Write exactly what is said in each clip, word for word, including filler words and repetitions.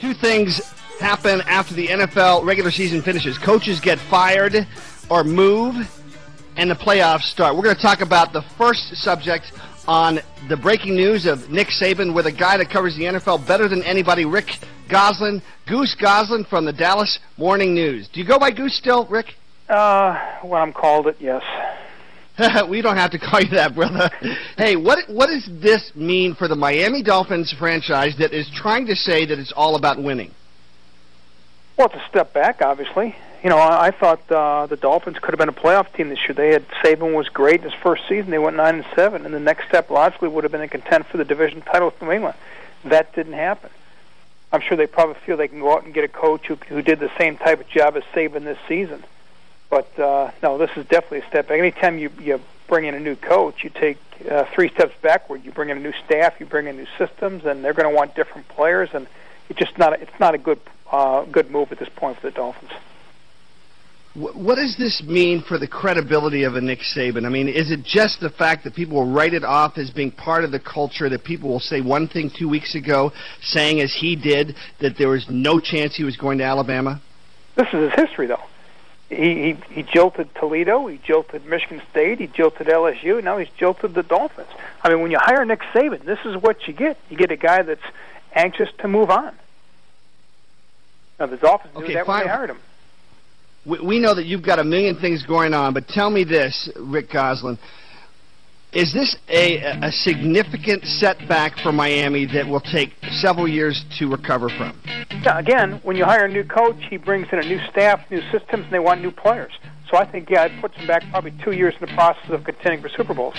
Two things happen after the N F L regular season finishes. Coaches get fired or move, and the playoffs start. We're going to talk about the first subject on the breaking news of Nick Saban with a guy that covers the N F L better than anybody, Rick Gosselin. Goose Gosselin from the Dallas Morning News. Do you go by Goose still, Rick? Uh, when I'm called it, yes. We don't have to call you that, brother. Hey, what what does this mean for the Miami Dolphins franchise that is trying to say that it's all about winning? Well, it's a step back, obviously. You know, I, I thought uh, the Dolphins could have been a playoff team this year. They had Saban was great in his first season. They went nine and seven, and the next step logically would have been to contend for the division title with New England. That didn't happen. I'm sure they probably feel they can go out and get a coach who who did the same type of job as Saban this season. But, uh, no, this is definitely a step back. Anytime you, you bring in a new coach, you take uh, three steps backward. You bring in a new staff, you bring in new systems, and they're going to want different players. And it's just not a, it's not a good uh, good move at this point for the Dolphins. What does this mean for the credibility of a Nick Saban? I mean, is it just the fact that people will write it off as being part of the culture, that people will say one thing two weeks ago, saying as he did, that there was no chance he was going to Alabama? This is his history, though. He, he he jilted Toledo, he jilted Michigan State, he jilted L S U, and now he's jilted the Dolphins. I mean, when you hire Nick Saban, this is what you get. You get a guy that's anxious to move on. Now, the Dolphins knew okay, that fine. when they hired him. We, we know that you've got a million things going on, but tell me this, Rick Gosselin. Is this a, a significant setback for Miami that will take several years to recover from? Yeah, again, when you hire a new coach, he brings in a new staff, new systems, and they want new players. So I think, yeah, it puts them back probably two years in the process of contending for Super Bowls.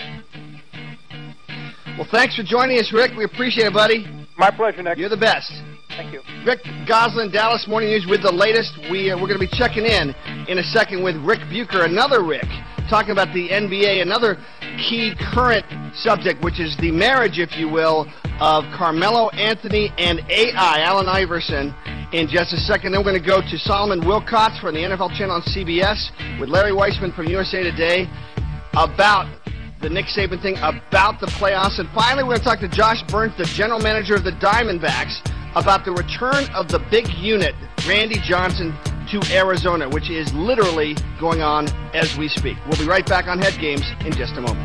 Well, thanks for joining us, Rick. We appreciate it, buddy. My pleasure, Nick. You're the best. Thank you. Rick Gosselin, Dallas Morning News with the latest. We, uh, we're going to be checking in in a second with Rick Bucher, another Rick, talking about the N B A, another key current subject, which is the marriage, if you will, of Carmelo Anthony and A I, Allen Iverson, in just a second. Then we're going to go to Solomon Wilcots from the N F L channel on C B S with Larry Weissman from U S A Today about the Nick Saban thing, about the playoffs. And finally, we're going to talk to Josh Burns, the general manager of the Diamondbacks, about the return of the big unit, Randy Johnson, to Arizona, which is literally going on as we speak. We'll be right back on Head Games in just a moment.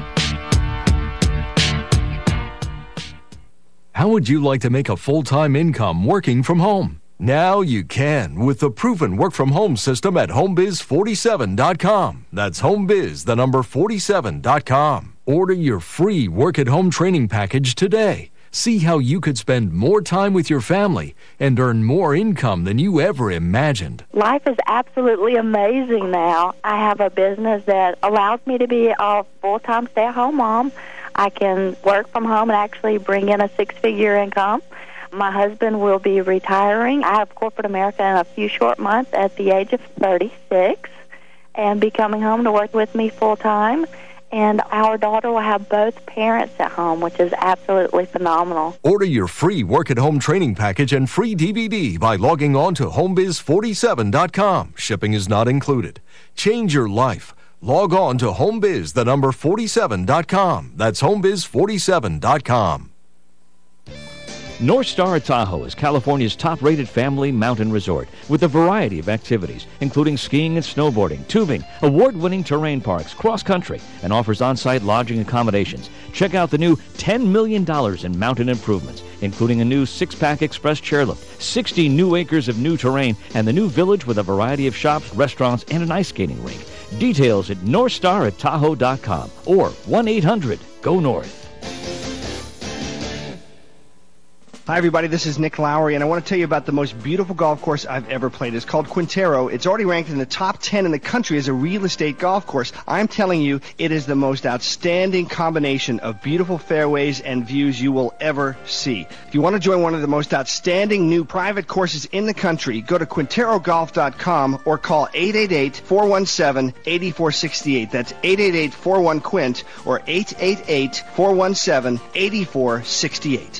How would you like to make a full-time income working from home? Now you can with the proven work-from-home system at home biz forty-seven dot com. That's homebiz, the number forty-seven dot com. Order your free work-at-home training package today. See how you could spend more time with your family and earn more income than you ever imagined. Life is absolutely amazing now. I have a business that allows me to be a full-time stay-at-home mom. I can work from home and actually bring in a six-figure income. My husband will be retiring out of corporate America in a few short months at the age of thirty-six and be coming home to work with me full-time. And our daughter will have both parents at home, which is absolutely phenomenal. Order your free work-at-home training package and free D V D by logging on to home biz forty-seven dot com. Shipping is not included. Change your life. Log on to homebiz, the number forty-seven dot com. That's homebiz forty-seven dot com. North Star at Tahoe is California's top-rated family mountain resort with a variety of activities, including skiing and snowboarding, tubing, award-winning terrain parks, cross-country, and offers on-site lodging accommodations. Check out the new ten million dollars in mountain improvements, including a new six-pack express chairlift, sixty new acres of new terrain, and the new village with a variety of shops, restaurants, and an ice skating rink. Details at north star at tahoe dot com or one eight hundred go north. Hi, everybody. This is Nick Lowry, and I want to tell you about the most beautiful golf course I've ever played. It's called Quintero. It's already ranked in the top ten in the country as a real estate golf course. I'm telling you, it is the most outstanding combination of beautiful fairways and views you will ever see. If you want to join one of the most outstanding new private courses in the country, go to quintero golf dot com or call eight eight eight, four one seven, eight four six eight. That's eight eight eight, four one, Quint or eight eight eight, four one seven, eight four six eight.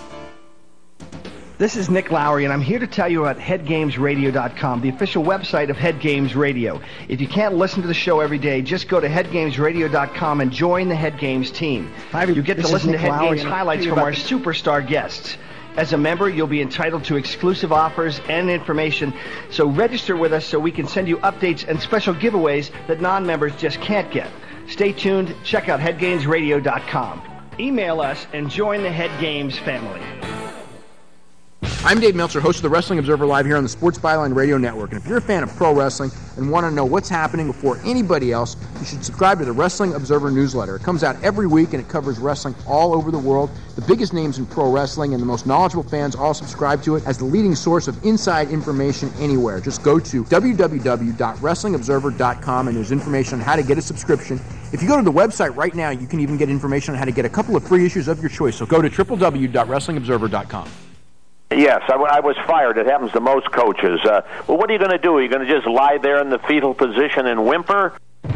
This is Nick Lowry, and I'm here to tell you about head games radio dot com, the official website of Head Games Radio. If you can't listen to the show every day, just go to head games radio dot com and join the Head Games team. You get to listen to Head Games highlights from our superstar guests. As a member, you'll be entitled to exclusive offers and information, so register with us so we can send you updates and special giveaways that non-members just can't get. Stay tuned. Check out head games radio dot com. Email us and join the Head Games family. I'm Dave Meltzer, host of the Wrestling Observer Live here on the Sports Byline Radio Network. And if you're a fan of pro wrestling and want to know what's happening before anybody else, you should subscribe to the Wrestling Observer newsletter. It comes out every week and it covers wrestling all over the world. The biggest names in pro wrestling and the most knowledgeable fans all subscribe to it as the leading source of inside information anywhere. Just go to w w w dot wrestling observer dot com and there's information on how to get a subscription. If you go to the website right now, you can even get information on how to get a couple of free issues of your choice. So go to w w w dot wrestling observer dot com. Yes, I, w- I was fired. It happens to most coaches. Uh, well, what are you going to do? Are you going to just lie there in the fetal position and whimper?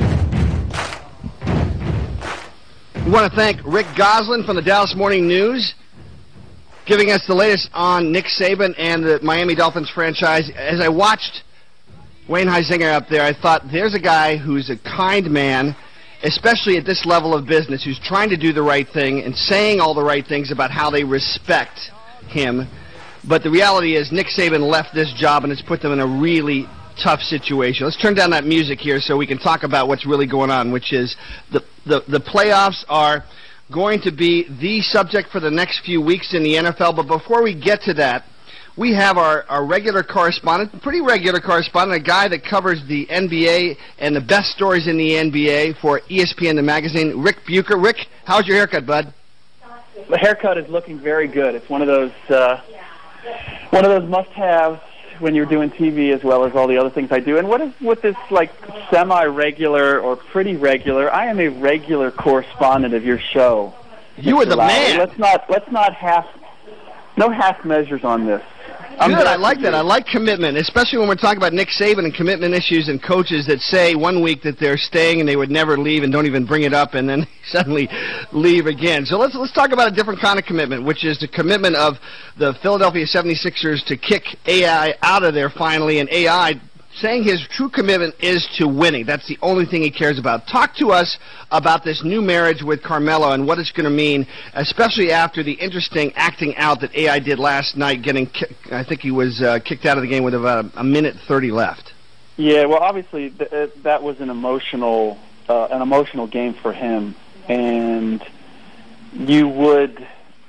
We want to thank Rick Gosselin from the Dallas Morning News, giving us the latest on Nick Saban and the Miami Dolphins franchise. As I watched Wayne Huizenga up there, I thought, there's a guy who's a kind man, especially at this level of business, who's trying to do the right thing and saying all the right things about how they respect him. But the reality is Nick Saban left this job, and it's put them in a really tough situation. Let's turn down that music here so we can talk about what's really going on, which is the, the, the playoffs are going to be the subject for the next few weeks in the N F L. But before we get to that, we have our, our regular correspondent, pretty regular correspondent, a guy that covers the N B A and the best stories in the N B A for E S P N, the magazine, Rick Bucher. Rick, how's your haircut, bud? The haircut is looking very good. It's one of those... Uh One of those must-haves when you're doing T V as well as all the other things I do. And what is with this, like, semi-regular or pretty regular? I am a regular correspondent of your show. You are the man. Let's not, let's not half, no half measures on this. Good, I like that. I like commitment, especially when we're talking about Nick Saban and commitment issues and coaches that say one week that they're staying and they would never leave and don't even bring it up and then suddenly leave again. So let's let's talk about a different kind of commitment, which is the commitment of the Philadelphia seventy-sixers to kick A I out of there finally, and A I saying his true commitment is to winning. That's the only thing he cares about. Talk to us about this new marriage with Carmelo and what it's going to mean, especially after the interesting acting out that A I did last night, getting ki- I think he was uh, kicked out of the game with about a, a minute thirty left. Yeah, well, obviously th- uh, that was an emotional, uh, an emotional game for him, and you would.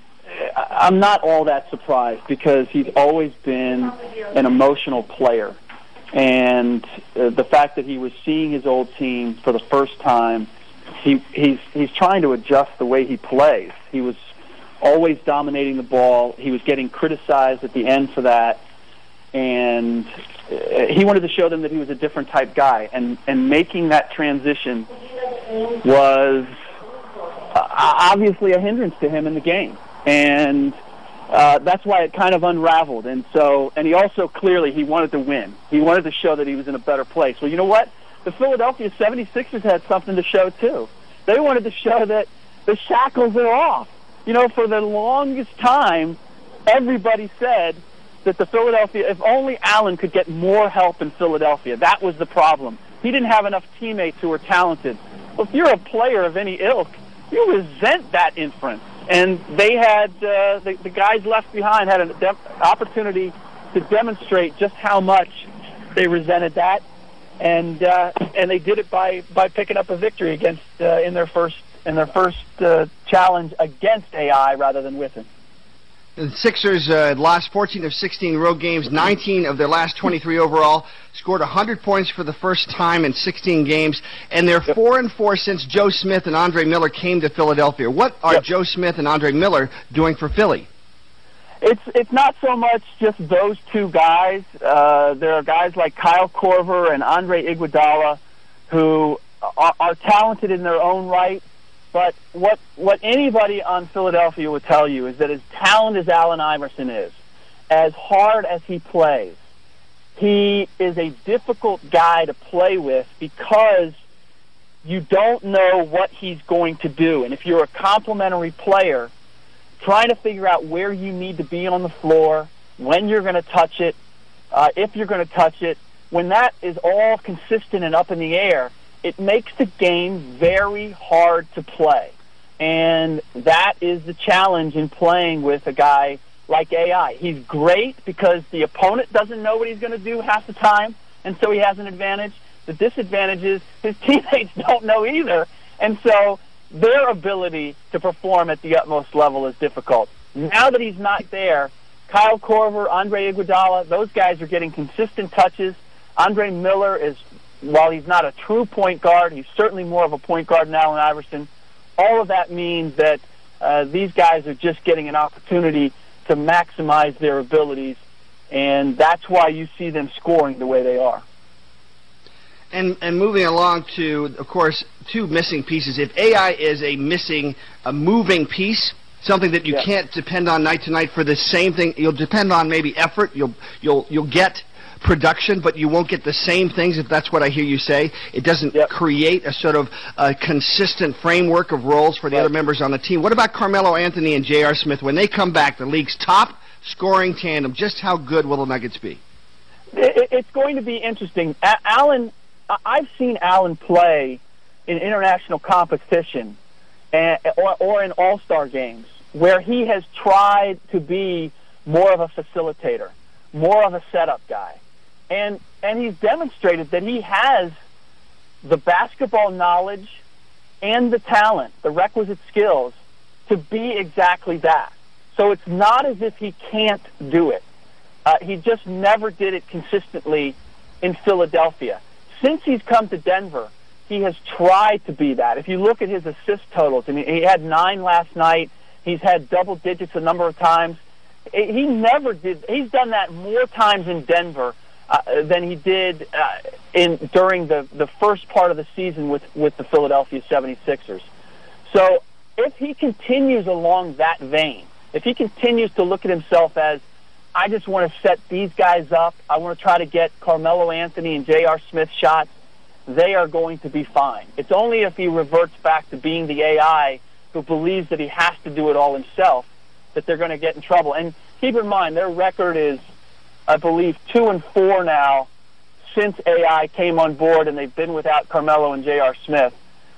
I'm not all that surprised because he's always been an emotional player. And uh, the fact that he was seeing his old team for the first time, he he's he's trying to adjust the way he plays. He was always dominating the ball. He was getting criticized at the end for that, and uh, he wanted to show them that he was a different type guy. And and making that transition was uh, obviously a hindrance to him in the game, and. Uh, that's why it kind of unraveled. And so, and he also clearly, he wanted to win. He wanted to show that he was in a better place. Well, you know what? The Philadelphia seventy-sixers had something to show, too. They wanted to show that the shackles are off. You know, for the longest time, everybody said that the Philadelphia, if only Allen could get more help in Philadelphia, that was the problem. He didn't have enough teammates who were talented. Well, if you're a player of any ilk, you resent that inference. And they had, uh, the, the guys left behind had an de- opportunity to demonstrate just how much they resented that, and uh, and they did it by, by picking up a victory against uh, in their first in their first uh, challenge against A I rather than with him. The Sixers uh, lost fourteen of sixteen road games, nineteen of their last twenty-three overall, scored one hundred points for the first time in sixteen games, and they're yep. four and four since Joe Smith and Andre Miller came to Philadelphia. What are yep. Joe Smith and Andre Miller doing for Philly? It's it's not so much just those two guys. Uh, there are guys like Kyle Korver and Andre Iguodala who are, are talented in their own right. But what what anybody on Philadelphia would tell you is that as talented as Allen Iverson is, as hard as he plays, he is a difficult guy to play with because you don't know what he's going to do. And if you're a complimentary player, trying to figure out where you need to be on the floor, when you're going to touch it, uh, if you're going to touch it, when that is all consistent and up in the air, it makes the game very hard to play. And that is the challenge in playing with a guy like A I. He's great because the opponent doesn't know what he's going to do half the time, and so he has an advantage. The disadvantage is his teammates don't know either, and so their ability to perform at the utmost level is difficult. Now that he's not there, Kyle Korver, Andre Iguodala, those guys are getting consistent touches. Andre Miller is, while he's not a true point guard, he's certainly more of a point guard than Allen Iverson. All of that means that uh, these guys are just getting an opportunity to maximize their abilities, and that's why you see them scoring the way they are. And and moving along to, of course, two missing pieces. If A I is a missing, a moving piece, something that you yeah. can't depend on night to night for the same thing, you'll depend on maybe effort. You'll you'll you'll get production, but you won't get the same things, if that's what I hear you say. It doesn't yep. create a sort of uh, consistent framework of roles for the right. other members on the team. What about Carmelo Anthony and J R. Smith? When they come back, the league's top scoring tandem, just how good will the Nuggets be? It's going to be interesting. Allen, I've seen Allen play in international competition and, or, or in all-star games where he has tried to be more of a facilitator, more of a setup guy. And and he's demonstrated that he has the basketball knowledge and the talent, the requisite skills, to be exactly that. So it's not as if he can't do it. Uh, he just never did it consistently in Philadelphia. Since he's come to Denver, he has tried to be that. If you look at his assist totals, I mean, he had nine last night. He's had double digits a number of times. He never did. He's done that more times in Denver uh, than he did uh, in during the, the first part of the season with, with the Philadelphia seventy-sixers. So if he continues along that vein, if he continues to look at himself as, I just want to set these guys up, I want to try to get Carmelo Anthony and J R. Smith shots, they are going to be fine. It's only if he reverts back to being the A I who believes that he has to do it all himself that they're going to get in trouble. And keep in mind, their record is, I believe, two and four now since A I came on board, and they've been without Carmelo and J R. Smith.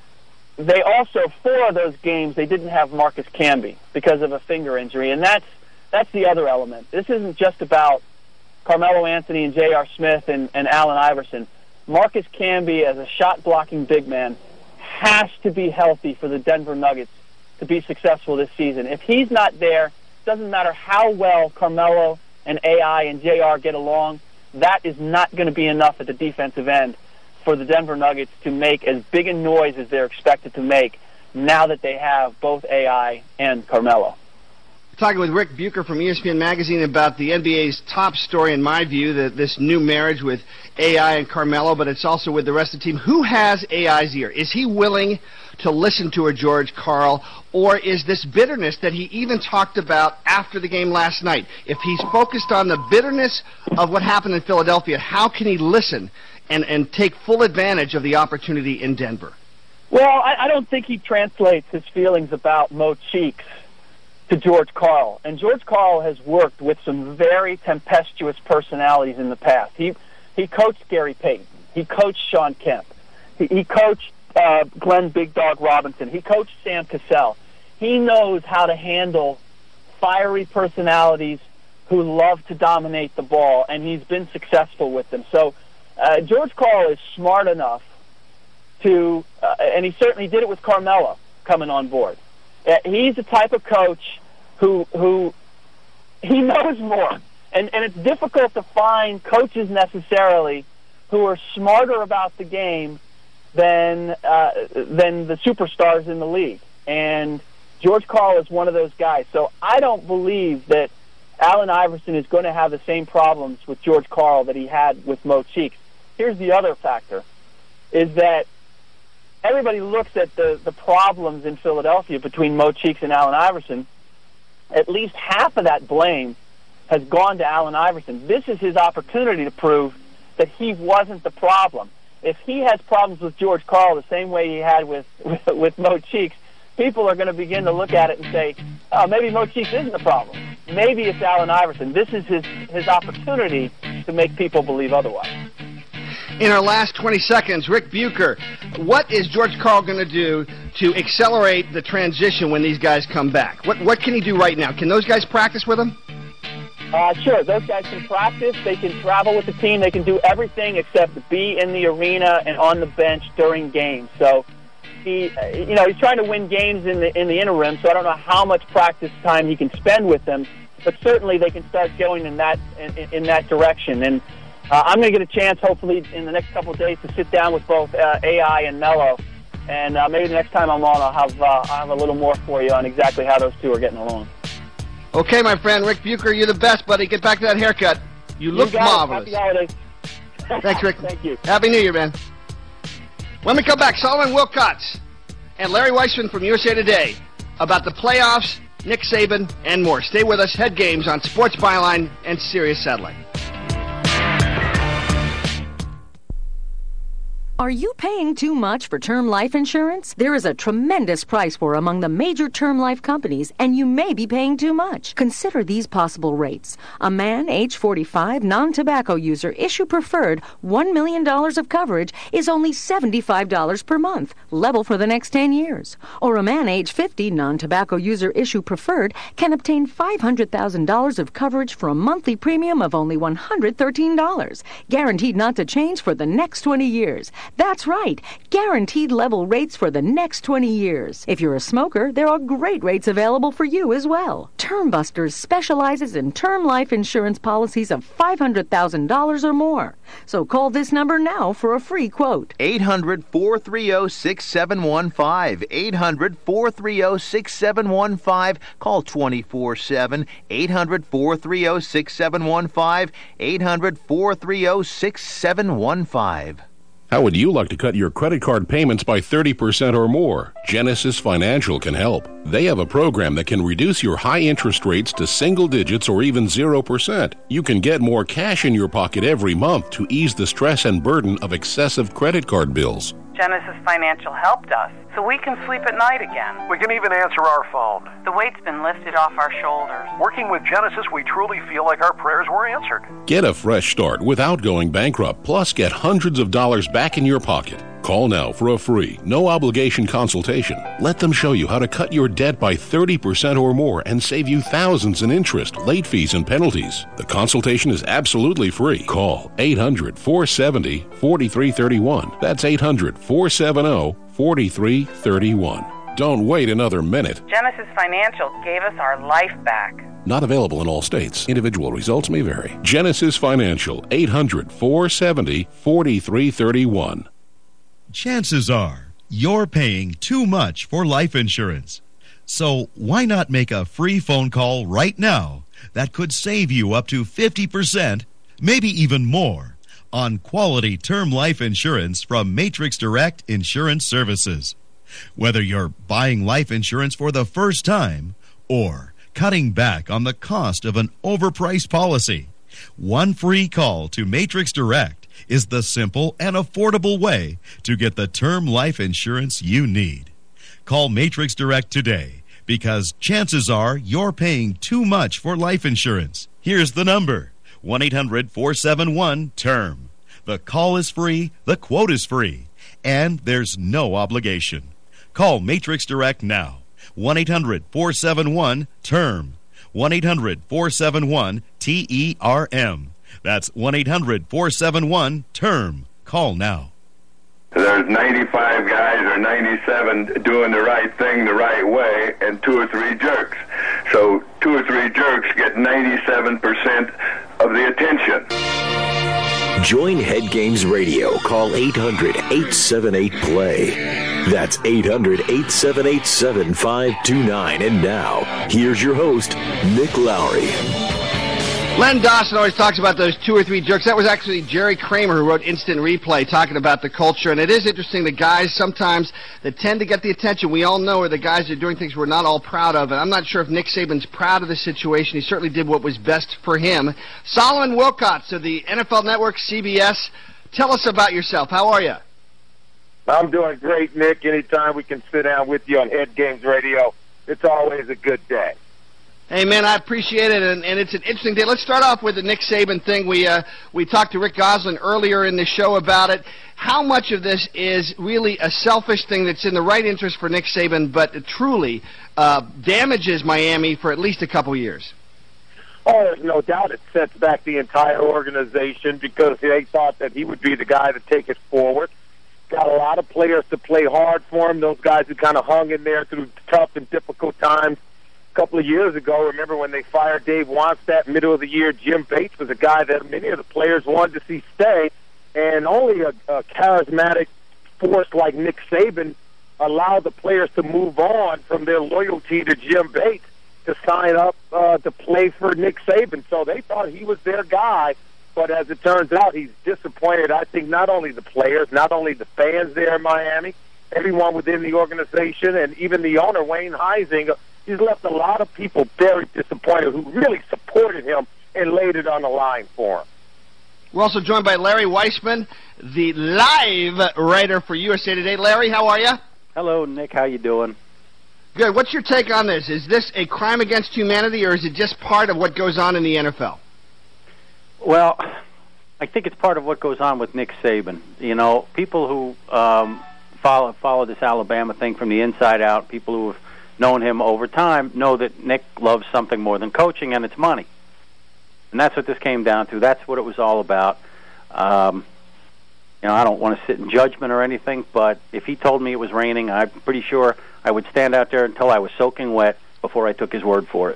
They also, four of those games, they didn't have Marcus Camby because of a finger injury, and that's that's the other element. This isn't just about Carmelo Anthony and J R. Smith and, and Allen Iverson. Marcus Camby, as a shot-blocking big man, has to be healthy for the Denver Nuggets to be successful this season. If he's not there, it doesn't matter how well Carmelo and A I and J R get along, that is not going to be enough at the defensive end for the Denver Nuggets to make as big a noise as they're expected to make now that they have both A I and Carmelo. Talking with Rick Bucher from E S P N Magazine about the N B A's top story, in my view, that this new marriage with A I and Carmelo, but it's also with the rest of the team. Who has A I's ear? Is he willing to listen to a George Karl, or is this bitterness that he even talked about after the game last night? If he's focused on the bitterness of what happened in Philadelphia, how can he listen and, and take full advantage of the opportunity in Denver? Well, I, I don't think he translates his feelings about Mo Cheeks to George Karl. And George Karl has worked with some very tempestuous personalities in the past. He he coached Gary Payton. He coached Sean Kemp. He, he coached uh, Glenn Big Dog Robinson. He coached Sam Cassell. He knows how to handle fiery personalities who love to dominate the ball, and he's been successful with them. So uh, George Karl is smart enough to, uh, and he certainly did it with Carmelo coming on board. Uh, he's the type of coach who who he knows more, and and it's difficult to find coaches necessarily who are smarter about the game than uh, than the superstars in the league. And George Karl is one of those guys. So I don't believe that Allen Iverson is going to have the same problems with George Karl that he had with Mo Cheeks. Here's the other factor, is that everybody looks at the, the problems in Philadelphia between Mo Cheeks and Allen Iverson. At least half of that blame has gone to Allen Iverson. This is his opportunity to prove that he wasn't the problem. If he has problems with George Karl the same way he had with, with, with Mo Cheeks, people are going to begin to look at it and say, oh, maybe Mo Cheeks isn't the problem. Maybe it's Allen Iverson. This is his, his opportunity to make people believe otherwise. In our last twenty seconds, Rick Bucher, what is George Karl going to do to accelerate the transition when these guys come back? What what can he do right now? Can those guys practice with him? Uh, sure, those guys can practice, they can travel with the team, they can do everything except be in the arena and on the bench during games. So he, you know, he's trying to win games in the in the interim. So I don't know how much practice time he can spend with them, but certainly they can start going in that in, in that direction. And uh, I'm going to get a chance, hopefully, in the next couple of days, to sit down with both uh, A I and Melo. And uh, maybe the next time I'm on, I'll have uh, I'll have a little more for you on exactly how those two are getting along. Okay, my friend, Rick Bucher, you're the best, buddy. Get back to that haircut. You look you marvelous. Happy holidays. Thanks, Rick. Thank you. Happy New Year, man. When we come back, Solomon Wilcots and Larry Weissman from U S A Today about the playoffs, Nick Saban, and more. Stay with us. Head Games on Sports Byline and Sirius Satellite. Are you paying too much for term life insurance? There is a tremendous price war among the major term life companies, and you may be paying too much. Consider these possible rates. A man, age forty-five, non-tobacco user, issue preferred, one million dollars of coverage is only seventy-five dollars per month, level for the next ten years. Or a man, age fifty, non-tobacco user, issue preferred, can obtain five hundred thousand dollars of coverage for a monthly premium of only one hundred thirteen dollars, guaranteed not to change for the next twenty years. That's right, guaranteed level rates for the next twenty years. If you're a smoker, there are great rates available for you as well. Term Busters specializes in term life insurance policies of five hundred thousand dollars or more. So call this number now for a free quote. eight hundred, four three zero, six seven one five. eight hundred, four three zero, six seven one five. Call twenty-four seven. eight hundred, four three zero, six seven one five. eight hundred, four three zero, six seven one five. How would you like to cut your credit card payments by thirty percent or more? Genesis Financial can help. They have a program that can reduce your high interest rates to single digits or even zero percent. You can get more cash in your pocket every month to ease the stress and burden of excessive credit card bills. Genesis Financial helped us, so we can sleep at night again. We can even answer our phone. The weight's been lifted off our shoulders. Working with Genesis, we truly feel like our prayers were answered. Get a fresh start without going bankrupt, plus get hundreds of dollars back in your pocket. Call now for a free, no-obligation consultation. Let them show you how to cut your debt by thirty percent or more and save you thousands in interest, late fees, and penalties. The consultation is absolutely free. Call eight hundred, four seven zero, four three three one. That's eight hundred, four seven zero, four three three one. Don't wait another minute. Genesis Financial gave us our life back. Not available in all states. Individual results may vary. Genesis Financial, eight hundred, four seven zero, four three three one. Chances are you're paying too much for life insurance. So why not make a free phone call right now that could save you up to fifty percent, maybe even more, on quality term life insurance from Matrix Direct Insurance Services. Whether you're buying life insurance for the first time or cutting back on the cost of an overpriced policy, one free call to Matrix Direct is the simple and affordable way to get the term life insurance you need. Call Matrix Direct today because chances are you're paying too much for life insurance. Here's the number, one eight hundred, four seven one, term. The call is free, the quote is free, and there's no obligation. Call Matrix Direct now, one eight hundred, four seven one, term. one eight hundred, four seven one, T E R M. That's one eight hundred, four seven one, term. Call now. There's ninety-five guys or ninety-seven doing the right thing the right way and two or three jerks. So two or three jerks get ninety-seven percent of the attention. Join Head Games Radio. Call eight hundred, eight seven eight, play. That's eight hundred, eight seven eight, seven five two nine. And now, here's your host, Nick Lowry. Len Dawson always talks about those two or three jerks. That was actually Jerry Kramer who wrote Instant Replay, talking about the culture. And it is interesting, the guys sometimes that tend to get the attention we all know are the guys that are doing things we're not all proud of. And I'm not sure if Nick Saban's proud of the situation. He certainly did what was best for him. Solomon Wilcots of the N F L Network, C B S. Tell us about yourself. How are you? I'm doing great, Nick. Anytime we can sit down with you on Head Games Radio, it's always a good day. Hey, man, I appreciate it, and, and it's an interesting day. Let's start off with the Nick Saban thing. We uh, we talked to Rick Gosselin earlier in the show about it. How much of this is really a selfish thing that's in the right interest for Nick Saban, but truly uh, damages Miami for at least a couple years? Oh, there's no doubt it sets back the entire organization because they thought that he would be the guy to take it forward. Got a lot of players to play hard for him, those guys who kind of hung in there through tough and difficult times. A couple of years ago, remember when they fired Dave Wannstedt middle of the year, Jim Bates was a guy that many of the players wanted to see stay, and only a, a charismatic force like Nick Saban allowed the players to move on from their loyalty to Jim Bates to sign up uh, to play for Nick Saban. So they thought he was their guy, but as it turns out, he's disappointed, I think, not only the players, not only the fans there in Miami, everyone within the organization, and even the owner, Wayne Huizenga. He's left a lot of people very disappointed who really supported him and laid it on the line for him. We're also joined by Larry Weissman, the live writer for U S A Today. Larry, how are you? Hello, Nick. How you doing? Good. What's your take on this? Is this a crime against humanity, or is it just part of what goes on in the N F L? Well, I think it's part of what goes on with Nick Saban. You know, people who um, follow follow this Alabama thing from the inside out, people who have known him over time, know that Nick loves something more than coaching, and it's money. And that's what this came down to. That's what it was all about. Um, you know, I don't want to sit in judgment or anything, but if he told me it was raining, I'm pretty sure I would stand out there until I was soaking wet before I took his word for it.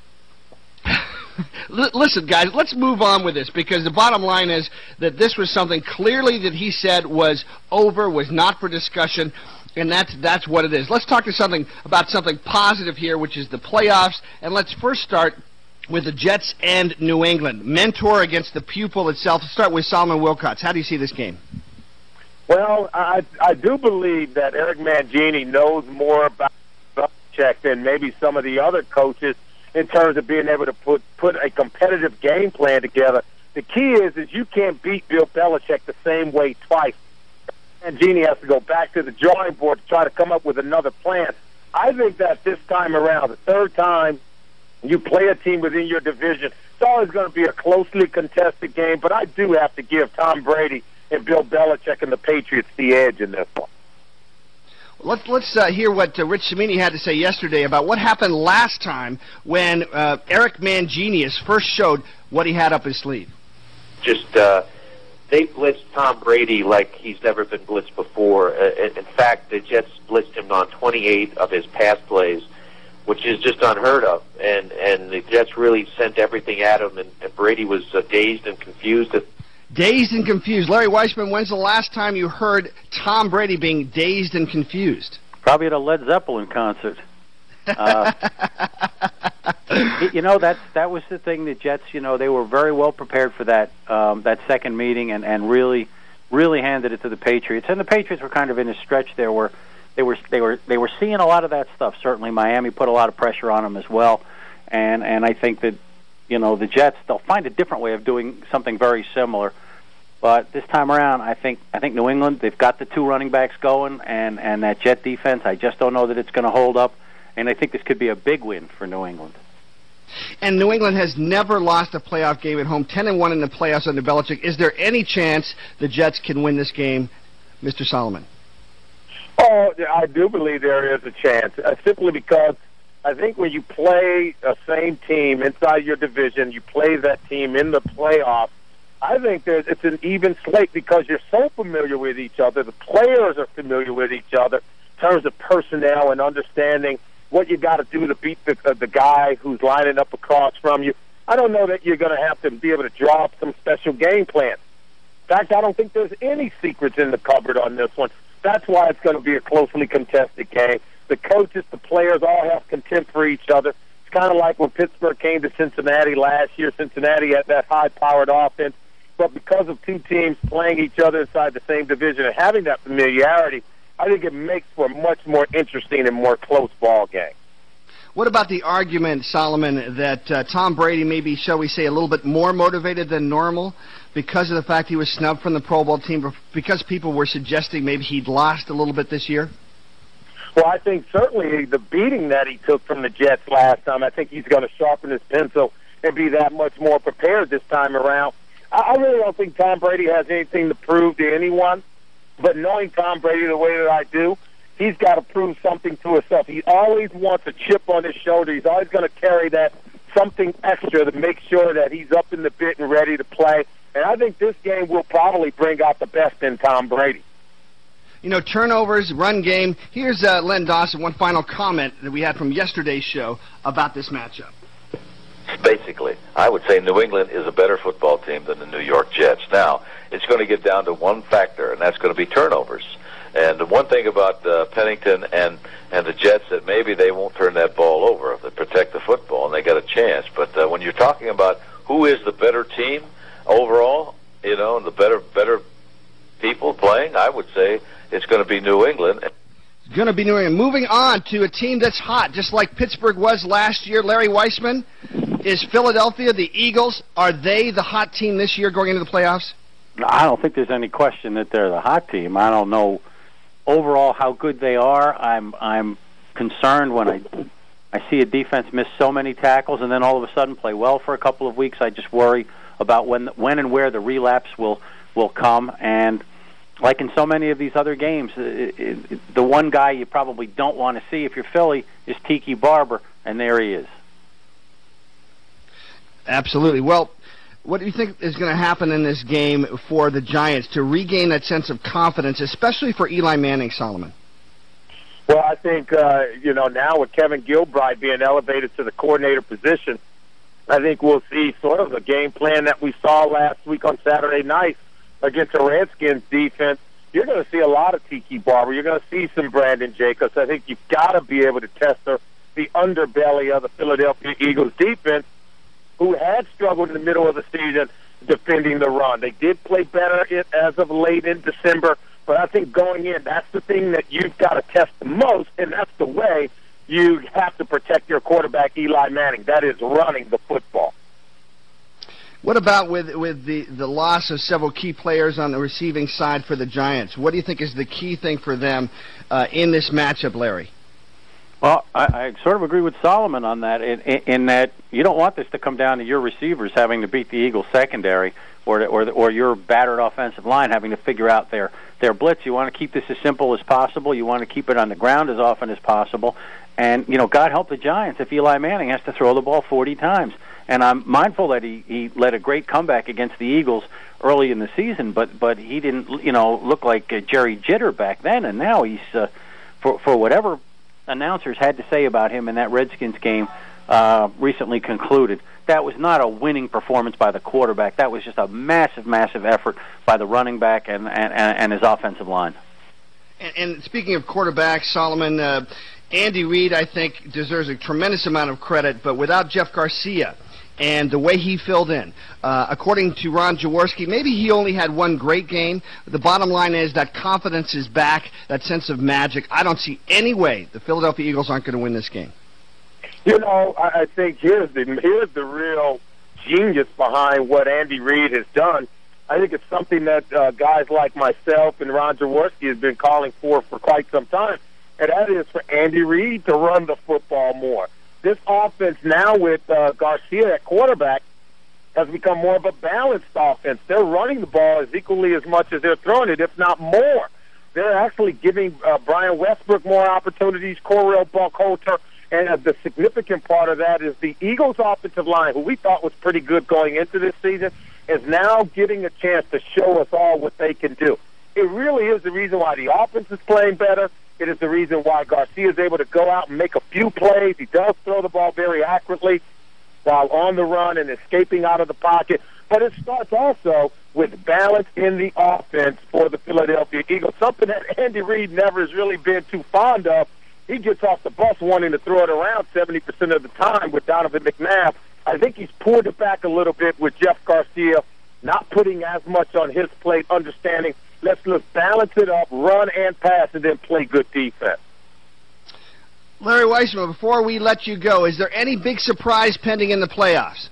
Listen, guys, let's move on with this, because the bottom line is that this was something clearly that he said was over, was not for discussion, and that's that's what it is. Let's talk to something about something positive here, which is the playoffs, and let's first start with the Jets and New England. Mentor against the pupil itself. Let's start with Solomon Wilcots. How do you see this game? Well, I I do believe that Eric Mangini knows more about Belichick than maybe some of the other coaches in terms of being able to put put a competitive game plan together. The key is is you can't beat Bill Belichick the same way twice. Mangini has to go back to the drawing board to try to come up with another plan. I think that this time around, the third time you play a team within your division, it's always going to be a closely contested game, but I do have to give Tom Brady and Bill Belichick and the Patriots the edge in this one. Let's, let's uh, hear what uh, Rich Cimini had to say yesterday about what happened last time when uh, Eric Mangini first showed what he had up his sleeve. Just uh, they blitzed Tom Brady like he's never been blitzed before. Uh, in fact, the Jets blitzed him on twenty-eight of his pass plays, which is just unheard of. And, and the Jets really sent everything at him, and, and Brady was uh, dazed and confused. Dazed and confused. Larry Weissman, when's the last time you heard Tom Brady being dazed and confused? Probably at a Led Zeppelin concert. Uh, you know, that that was the thing. The Jets, you know, they were very well prepared for that um, that second meeting, and, and really, really handed it to the Patriots. And the Patriots were kind of in a stretch there where they were they were they were seeing a lot of that stuff. Certainly, Miami put a lot of pressure on them as well, and and I think that, you know, the Jets, they'll find a different way of doing something very similar. But this time around, I think I think New England, they've got the two running backs going, and, and that Jet defense, I just don't know that it's going to hold up. And I think this could be a big win for New England. And New England has never lost a playoff game at home, ten and one in the playoffs under Belichick. Is there any chance the Jets can win this game, Mister Solomon? Oh, I do believe there is a chance, uh, simply because I think when you play a same team inside your division, you play that team in the playoffs, I think there's, it's an even slate because you're so familiar with each other. The players are familiar with each other in terms of personnel and understanding what you got to do to beat the, uh, the guy who's lining up across from you. I don't know that you're going to have to be able to draw up some special game plan. In fact, I don't think there's any secrets in the cupboard on this one. That's why it's going to be a closely contested game. The coaches, the players all have contempt for each other. It's kind of like when Pittsburgh came to Cincinnati last year. Cincinnati had that high-powered offense. But because of two teams playing each other inside the same division and having that familiarity, I think it makes for a much more interesting and more close ball game. What about the argument, Solomon, that uh, Tom Brady may be, shall we say, a little bit more motivated than normal because of the fact he was snubbed from the Pro Bowl team, because people were suggesting maybe he'd lost a little bit this year? Well, I think certainly the beating that he took from the Jets last time, I think he's going to sharpen his pencil and be that much more prepared this time around. I really don't think Tom Brady has anything to prove to anyone, but knowing Tom Brady the way that I do, he's got to prove something to himself. He always wants a chip on his shoulder. He's always going to carry that something extra to make sure that he's up in the bit and ready to play. And I think this game will probably bring out the best in Tom Brady. You know, turnovers, run game. Here's uh, Len Dawson, one final comment that we had from yesterday's show about this matchup. Basically, I would say New England is a better football team than the New York Jets. Now, it's going to get down to one factor, and that's going to be turnovers. And the one thing about uh, Pennington and, and the Jets, that maybe they won't turn that ball over if they protect the football and they got a chance. But uh, when you're talking about who is the better team overall, you know, and the better better people playing, I would say it's going to be New England. It's going to be New England. Moving on to a team that's hot, just like Pittsburgh was last year. Larry Weissman, is Philadelphia, the Eagles, are they the hot team this year going into the playoffs? I don't think there's any question that they're the hot team. I don't know overall how good they are. I'm I'm concerned when I I see a defense miss so many tackles and then all of a sudden play well for a couple of weeks. I just worry about when when and where the relapse will will come. And like in so many of these other games, it, it, the one guy you probably don't want to see if you're Philly is Tiki Barber, and there he is. Absolutely. Well, what do you think is going to happen in this game for the Giants to regain that sense of confidence, especially for Eli Manning, Solomon? Well, I think, uh, you know, now with Kevin Gilbride being elevated to the coordinator position, I think we'll see sort of the game plan that we saw last week on Saturday night against the Redskins defense. You're going to see a lot of Tiki Barber. You're going to see some Brandon Jacobs. I think you've got to be able to test the, the underbelly of the Philadelphia Eagles defense, who had struggled in the middle of the season defending the run. They did play better as of late in December, but I think going in, that's the thing that you've got to test the most, and that's the way you have to protect your quarterback, Eli Manning. That is running the football. What about with with the, the loss of several key players on the receiving side for the Giants? What do you think is the key thing for them uh, in this matchup, Larry? Well, I, I sort of agree with Solomon on that, in, in, in that you don't want this to come down to your receivers having to beat the Eagles secondary or or, or your battered offensive line having to figure out their, their blitz. You want to keep this as simple as possible. You want to keep it on the ground as often as possible. And, you know, God help the Giants if Eli Manning has to throw the ball forty times. And I'm mindful that he, he led a great comeback against the Eagles early in the season, but but he didn't, you know, look like uh, Jerry Jitter back then. And now he's, uh, for for whatever announcers had to say about him in that Redskins game uh, recently concluded, that was not a winning performance by the quarterback. That was just a massive, massive effort by the running back and and, and his offensive line. And, and speaking of quarterbacks, Solomon, uh, Andy Reid, I think, deserves a tremendous amount of credit, but without Jeff Garcia and the way he filled in, uh, according to Ron Jaworski, maybe he only had one great game. The bottom line is that confidence is back, that sense of magic. I don't see any way the Philadelphia Eagles aren't going to win this game. You know, I, I think here's the, here's the real genius behind what Andy Reid has done. I think it's something that uh, guys like myself and Ron Jaworski has been calling for for quite some time, and that is for Andy Reid to run the football more. This offense now with uh, Garcia at quarterback has become more of a balanced offense. They're running the ball as equally as much as they're throwing it, if not more. They're actually giving uh, Brian Westbrook more opportunities, Correll Buckholter, and uh, the significant part of that is the Eagles' offensive line, who we thought was pretty good going into this season, is now getting a chance to show us all what they can do. It really is the reason why the offense is playing better. It is the reason why Garcia is able to go out and make a few plays. He does throw the ball very accurately while on the run and escaping out of the pocket. But it starts also with balance in the offense for the Philadelphia Eagles, something that Andy Reid never has really been too fond of. He gets off the bus wanting to throw it around seventy percent of the time with Donovan McNabb. I think he's pulled it back a little bit with Jeff Garcia, not putting as much on his plate, understanding let's let's balance it up, run and pass, and then play good defense. Larry Weissman, before we let you go, is there any big surprise pending in the playoffs?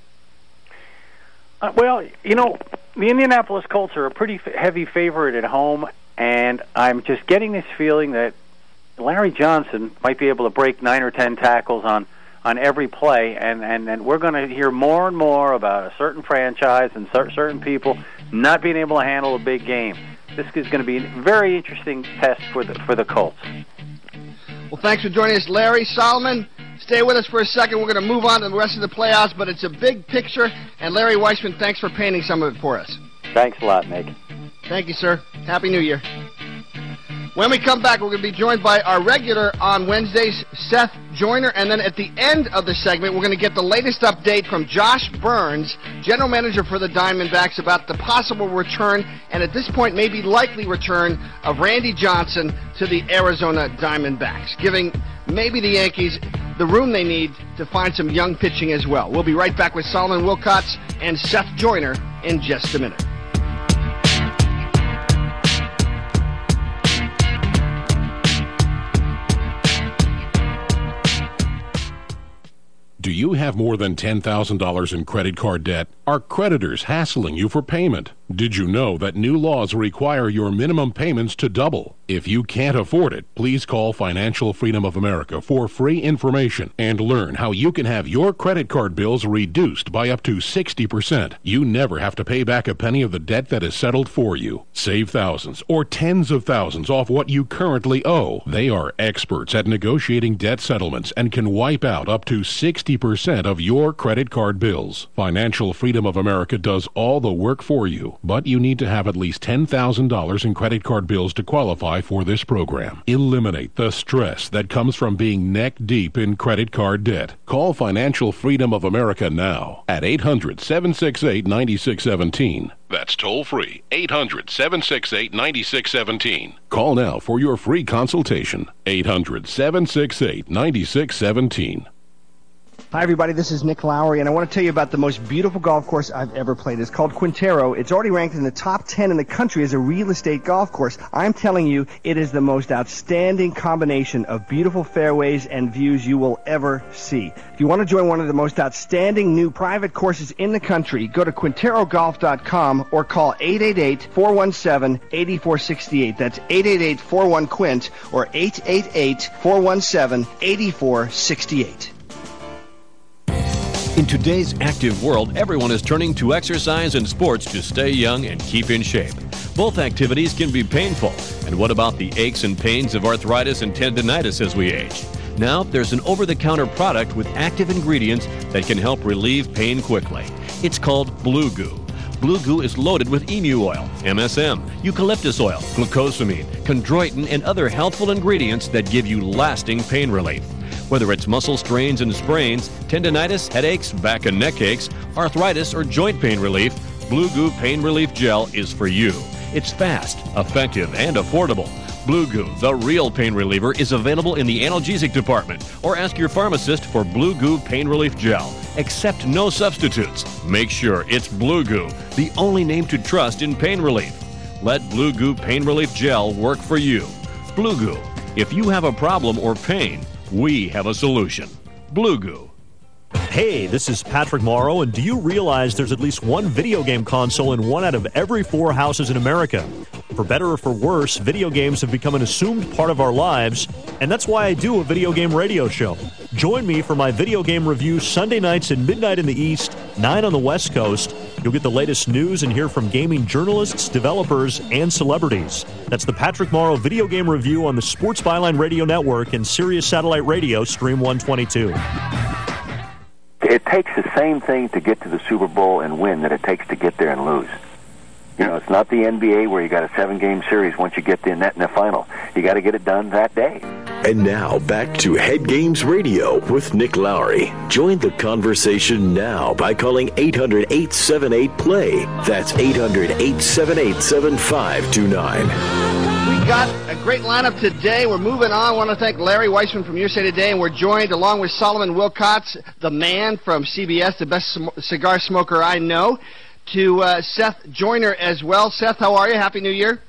Uh, well, you know, the Indianapolis Colts are a pretty f- heavy favorite at home, and I'm just getting this feeling that Larry Johnson might be able to break nine or ten tackles on, on every play, and, and, and we're going to hear more and more about a certain franchise and cer- certain people not being able to handle a big game. This is going to be a very interesting test for the for the Colts. Well, thanks for joining us, Larry. Solomon, Stay with us for a second. We're going to move on to the rest of the playoffs, but it's a big picture. And Larry Weissman, thanks for painting some of it for us. Thanks a lot, Nick. Thank you, sir. Happy New Year. When we come back, we're going to be joined by our regular on Wednesdays, Seth Joyner, and then at the end of the segment, we're going to get the latest update from Josh Burns, general manager for the Diamondbacks, about the possible return, and at this point, maybe likely return, of Randy Johnson to the Arizona Diamondbacks, giving maybe the Yankees the room they need to find some young pitching as well. We'll be right back with Solomon Wilcots and Seth Joyner in just a minute. Do you have more than ten thousand dollars in credit card debt? Are creditors hassling you for payment? Did you know that new laws require your minimum payments to double? If you can't afford it, please call Financial Freedom of America for free information and learn how you can have your credit card bills reduced by up to sixty percent. You never have to pay back a penny of the debt that is settled for you. Save thousands or tens of thousands off what you currently owe. They are experts at negotiating debt settlements and can wipe out up to sixty percent of your credit card bills. Financial Freedom of America does all the work for you, but you need to have at least ten thousand dollars in credit card bills to qualify for this program. Eliminate the stress that comes from being neck deep in credit card debt. Call Financial Freedom of America now at eight hundred, seven six eight, nine six one seven. That's toll free, eight hundred, seven six eight, nine six one seven. Call now for your free consultation, eight hundred, seven six eight, nine six one seven. Hi, everybody. This is Nick Lowry, and I want to tell you about the most beautiful golf course I've ever played. It's called Quintero. It's already ranked in the top ten in the country as a real estate golf course. I'm telling you, it is the most outstanding combination of beautiful fairways and views you will ever see. If you want to join one of the most outstanding new private courses in the country, go to Quintero Golf dot com or call eight eight eight, four one seven, eight four six eight. That's eight eight eight, four one, Quint or eight eight eight, four one seven, eight four six eight. In today's active world, everyone is turning to exercise and sports to stay young and keep in shape. Both activities can be painful. And what about the aches and pains of arthritis and tendinitis as we age? Now, there's an over-the-counter product with active ingredients that can help relieve pain quickly. It's called Blue Goo. Blue Goo is loaded with emu oil, M S M, eucalyptus oil, glucosamine, chondroitin, and other healthful ingredients that give you lasting pain relief. Whether it's muscle strains and sprains, tendinitis, headaches, back and neck aches, arthritis, or joint pain relief, Blue Goo Pain Relief Gel is for you. It's fast, effective, and affordable. Blue Goo, the real pain reliever, is available in the analgesic department, or ask your pharmacist for Blue Goo Pain Relief Gel. Accept no substitutes. Make sure it's Blue Goo, the only name to trust in pain relief. Let Blue Goo Pain Relief Gel work for you. Blue Goo. If you have a problem or pain, we have a solution. Blue Goo. Hey, this is Patrick Morrow, and do you realize there's at least one video game console in one out of every four houses in America? For better or for worse, video games have become an assumed part of our lives, and that's why I do a video game radio show. Join me for my video game review Sunday nights at midnight in the East, nine on the West Coast. You'll get the latest news and hear from gaming journalists, developers, and celebrities. That's the Patrick Morrow Video Game Review on the Sports Byline Radio Network and Sirius Satellite Radio, Stream one twenty-two. It takes the same thing to get to the Super Bowl and win that it takes to get there and lose. You know, it's not the N B A where you got a seven-game series once you get the net in the final. You got to get it done that day. And now, back to Head Games Radio with Nick Lowry. Join the conversation now by calling eight hundred, eight seven eight, play. That's eight hundred, eight seven eight, seven five two nine. We got a great lineup today. We're moving on. I want to thank Larry Weissman from U S A Today, and we're joined along with Solomon Wilcots, the man from C B S, the best sm- cigar smoker I know, to uh, Seth Joyner as well. Seth, how are you? Happy New Year.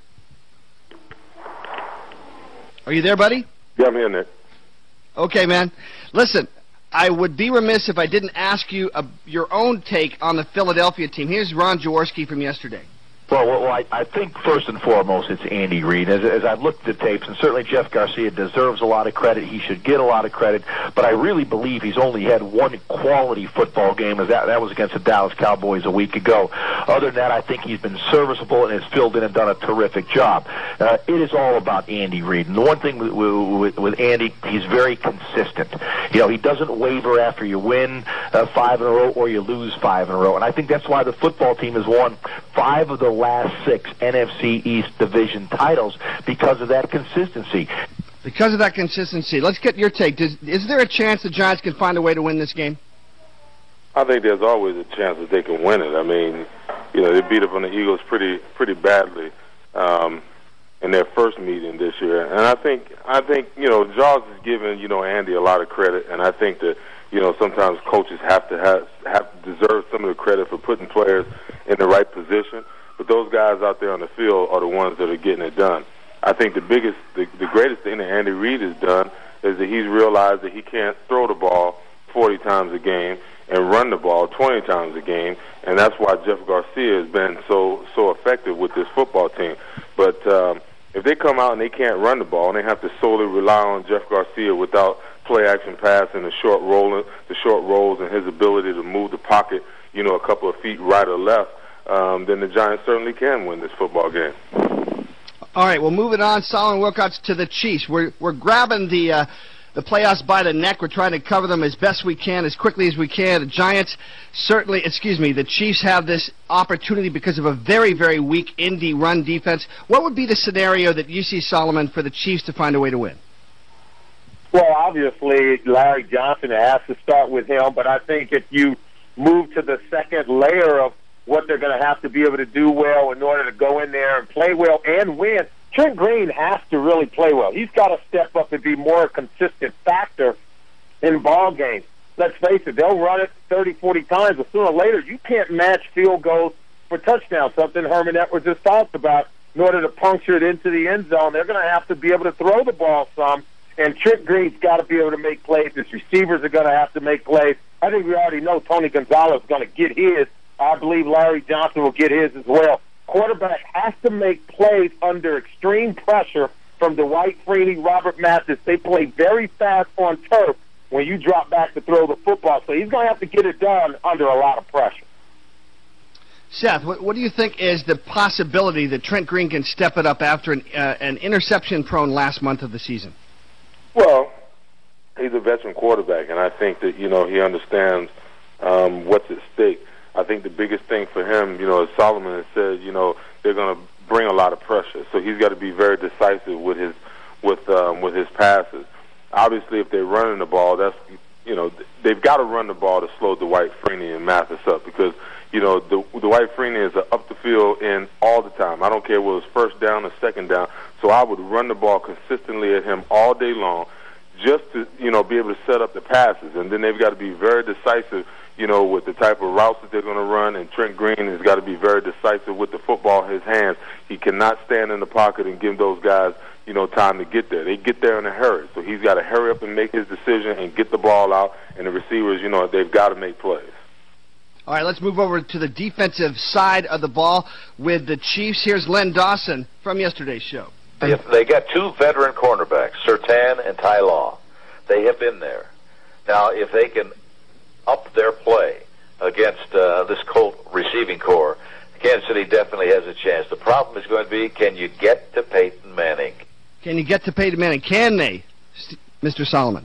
Are you there, buddy? Yeah, I'm in it. Okay, man. Listen, I would be remiss if I didn't ask you uh, your own take on the Philadelphia team. Here's Ron Jaworski from yesterday. Well, well I, I think first and foremost it's Andy Reid. As, as I've looked at the tapes, and certainly Jeff Garcia deserves a lot of credit. He should get a lot of credit, but I really believe he's only had one quality football game, as that, that was against the Dallas Cowboys a week ago. Other than that, I think he's been serviceable and has filled in and done a terrific job. Uh, it is all about Andy Reid. And the one thing with, with, with Andy, he's very consistent. You know, he doesn't waver after you win uh, five in a row or you lose five in a row. And I think that's why the football team has won five of the last six N F C East division titles, because of that consistency. Because of that consistency. Let's get your take. Does, is there a chance the Giants can find a way to win this game? I think there's always a chance that they can win it. I mean, you know, they beat up on the Eagles pretty pretty badly um, in their first meeting this year. And I think, I think you know, Jaws is giving, you know, Andy a lot of credit, and I think that, you know, sometimes coaches have to have, have to deserve some of the credit for putting players in the right position. But those guys out there on the field are the ones that are getting it done. I think the biggest, the, the greatest thing that Andy Reid has done is that he's realized that he can't throw the ball forty times a game and run the ball twenty times a game, and that's why Jeff Garcia has been so so effective with this football team. But um, if they come out and they can't run the ball and they have to solely rely on Jeff Garcia without play-action pass and the short roll, the short rolls, and his ability to move the pocket, you know, a couple of feet right or left, um, then the Giants certainly can win this football game. All right, well, moving on, Solomon Wilcots to the Chiefs. We're we're grabbing the uh, the playoffs by the neck. We're trying to cover them as best we can, as quickly as we can. The Giants certainly, excuse me, the Chiefs have this opportunity because of a very, very weak Indy run defense. What would be the scenario that you see, Solomon, for the Chiefs to find a way to win? Well, obviously, Larry Johnson has to start with him, but I think if you move to the second layer of what they're going to have to be able to do well in order to go in there and play well and win, Trent Green has to really play well. He's got to step up and be more a consistent factor in ball games. Let's face it, they'll run it thirty, forty times, but sooner or later you can't match field goals for touchdowns, something Herman Edwards just talked about. In order to puncture it into the end zone, they're going to have to be able to throw the ball some, and Trent Green's got to be able to make plays. His receivers are going to have to make plays. I think we already know Tony Gonzalez is going to get his. I believe Larry Johnson will get his as well. Quarterback has to make plays under extreme pressure from Dwight Freeney, Robert Mathis. They play very fast on turf when you drop back to throw the football. So he's going to have to get it done under a lot of pressure. Seth, what, what do you think is the possibility that Trent Green can step it up after an, uh, an interception-prone last month of the season? Well, he's a veteran quarterback, and I think that, you know, he understands um, what's at stake. I think the biggest thing for him, you know, as Solomon has said, you know, they're going to bring a lot of pressure. So he's got to be very decisive with his with um, with his passes. Obviously, if they're running the ball, that's, you know, they've got to run the ball to slow Dwight Freeney and Mathis up, because, you know, the, Dwight Freeney is a up the field in all the time. I don't care whether it's first down or second down. So I would run the ball consistently at him all day long, just to, you know, be able to set up the passes. And then they've got to be very decisive, you know, with the type of routes that they're going to run, and Trent Green has got to be very decisive with the football in his hands. He cannot stand in the pocket and give those guys, you know, time to get there. They get there in a hurry, so he's got to hurry up and make his decision and get the ball out, and the receivers, you know, they've got to make plays. All right, let's move over to the defensive side of the ball with the Chiefs. Here's Len Dawson from yesterday's show. If they got two veteran cornerbacks, Surtain and Ty Law. They have been there. Now, if they can up their play against uh, this Colt receiving core, Kansas City definitely has a chance. The problem is going to be, can you get to Peyton Manning? Can you get to Peyton Manning? Can they, Mister Solomon?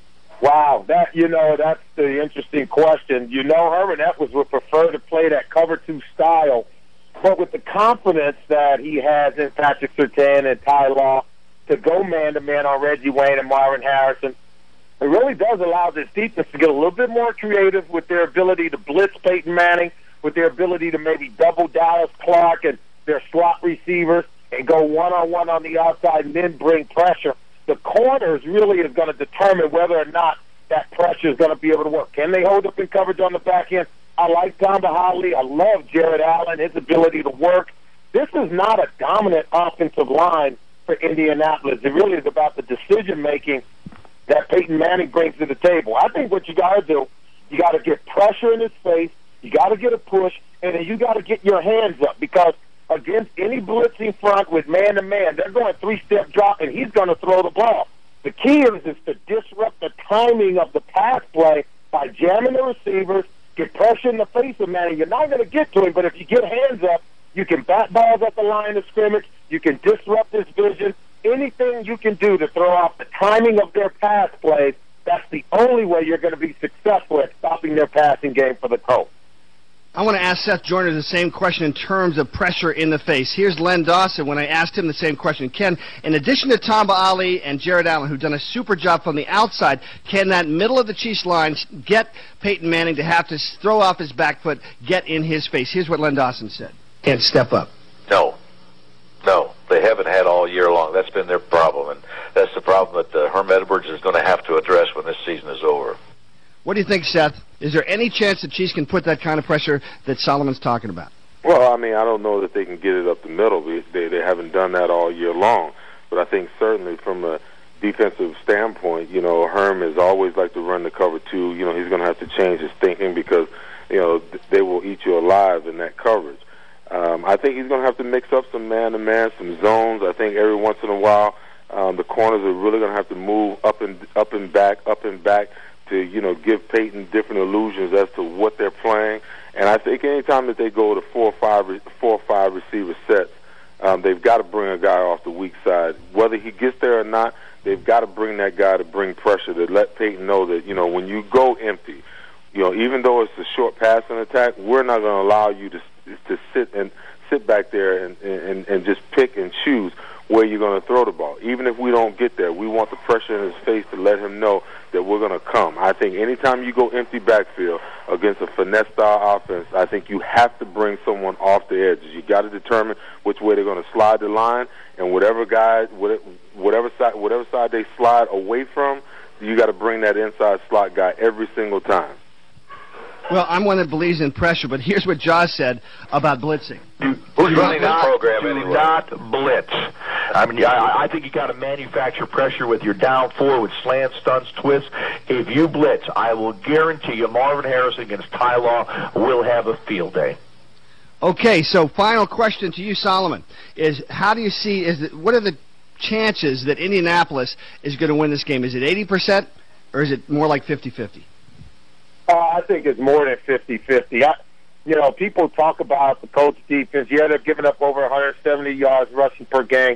Wow, that, you know, that's the interesting question. You know, Herman Edwards would prefer to play that cover two style, but with the confidence that he has in Patrick Surtain and Ty Law to go man-to-man on Reggie Wayne and Marvin Harrison, it really does allow this defense to get a little bit more creative with their ability to blitz Peyton Manning, with their ability to maybe double Dallas Clark and their slot receivers and go one-on-one on the outside and then bring pressure. The corners really is going to determine whether or not that pressure is going to be able to work. Can they hold up in coverage on the back end? I like Tom Bahali. I love Jared Allen, his ability to work. This is not a dominant offensive line for Indianapolis. It really is about the decision-making that Peyton Manning brings to the table. I think what you got to do, you got to get pressure in his face, you got to get a push, and then you got to get your hands up, because a in, any blitzing front with man-to-man, they're going three-step drop, and he's going to throw the ball. The key is, is to disrupt the timing of the pass play by jamming the receivers, get pressure in the face of Manning. You're not going to get to him, but if you get hands up, you can bat balls at the line of scrimmage. You can disrupt his vision. Anything you can do to throw off the timing of their pass plays, that's the only way you're going to be successful at stopping their passing game for the Colts. I want to ask Seth Joyner the same question in terms of pressure in the face. Here's Len Dawson when I asked him the same question. Ken, in addition to Tamba Ali and Jared Allen, who've done a super job from the outside, can that middle of the Chiefs line get Peyton Manning to have to throw off his back foot, get in his face? Here's what Len Dawson said. Can't step up. No. No. They haven't had all year long. That's been their problem, and that's the problem that uh, Herm Edwards is going to have to address when this season is over. What do you think, Seth? Is there any chance the Chiefs can put that kind of pressure that Solomon's talking about? Well, I mean, I don't know that they can get it up the middle. They they haven't done that all year long. But I think certainly from a defensive standpoint, you know, Herm has always liked to run the cover two. You know, he's going to have to change his thinking because, you know, they will eat you alive in that coverage. Um, I think he's going to have to mix up some man-to-man, some zones. I think every once in a while um, the corners are really going to have to move up and up and back, up and back, to, you know, give Peyton different illusions as to what they're playing. And I think anytime that they go to four or five, four or five receiver sets, um, they've got to bring a guy off the weak side. Whether he gets there or not, they've got to bring that guy to bring pressure, to let Peyton know that, you know, when you go empty, you know, even though it's a short passing attack, we're not going to allow you to to sit and sit back there and, and, and just pick and choose where you're going to throw the ball. Even if we don't get there, we want the pressure in his face to let him know that we're going to come. I think anytime you go empty backfield against a finesse-style offense, I think you have to bring someone off the edges. You got to determine which way they're going to slide the line, and whatever guy, whatever side, whatever side they slide away from, you got to bring that inside slot guy every single time. Well, I'm one that believes in pressure, but here's what Jaws said about blitzing. Who's running that program do anyway? Not blitz. I mean, I, I think you got to manufacture pressure with your down four, with slants, stunts, twists. If you blitz, I will guarantee you Marvin Harrison against Ty Law will have a field day. Okay, so final question to you, Solomon, is how do you see, is it, what are the chances that Indianapolis is going to win this game? Is it eighty percent or is it more like fifty-fifty? Uh, I think it's more than fifty-fifty. I, you know, people talk about the Colts defense. Yeah, they're giving up over one hundred seventy yards rushing per game.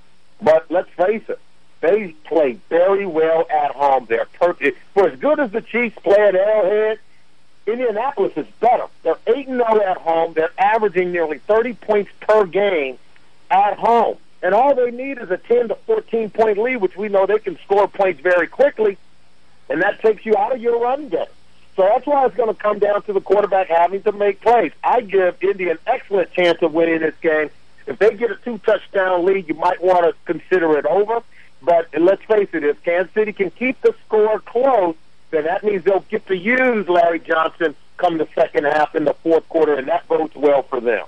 But let's face it, they play very well at home. They're perfect. For as good as the Chiefs play at Arrowhead, Indianapolis is better. They're eight and oh at home. They're averaging nearly thirty points per game at home. And all they need is a ten to fourteen point lead, which we know they can score points very quickly, and that takes you out of your run game. So that's why it's going to come down to the quarterback having to make plays. I give Indy an excellent chance of winning this game. If they get a two-touchdown lead, you might want to consider it over. But let's face it, if Kansas City can keep the score close, then that means they'll get to use Larry Johnson come the second half in the fourth quarter, and that bodes well for them.